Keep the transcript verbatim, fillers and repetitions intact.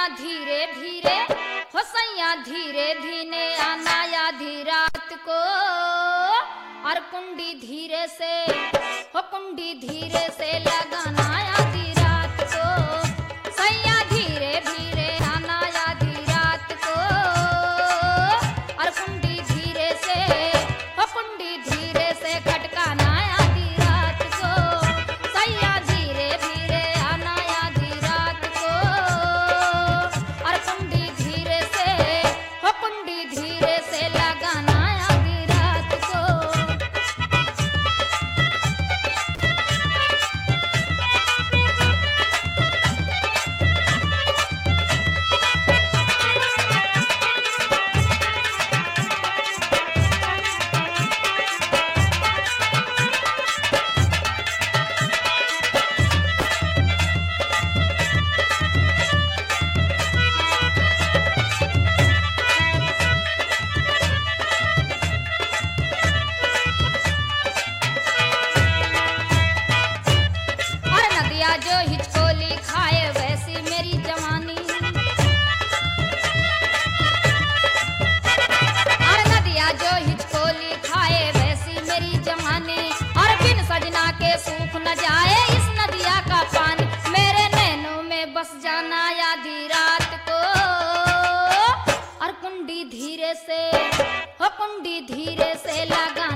धीरे धीरे हो सैया धीरे धीरे आना आधी रात को, और कुंडी धीरे से हो कुंडी धीरे से लगाना आधी रात को, सैया धीरे धीरे आना आधी रात को, और कुंडी धीरे से हो कुंडी धीरे से खटकाना आधी रात को, सैया धीरे धीरे आना आधी रात को, और कुंडी धीरे से हो कुंडी धीरे से लगाना आधी रात को। जो हिचकोली खाए वैसी मेरी जवानी, और नदिया जो हिचकोली खाए वैसी मेरी जवानी, और बिन सजना के सूख न जाए इस नदिया का पानी, मेरे नैनों में बस जाना आधी रात को, और कुंडी धीरे से हो कुंडी धीरे से लगाना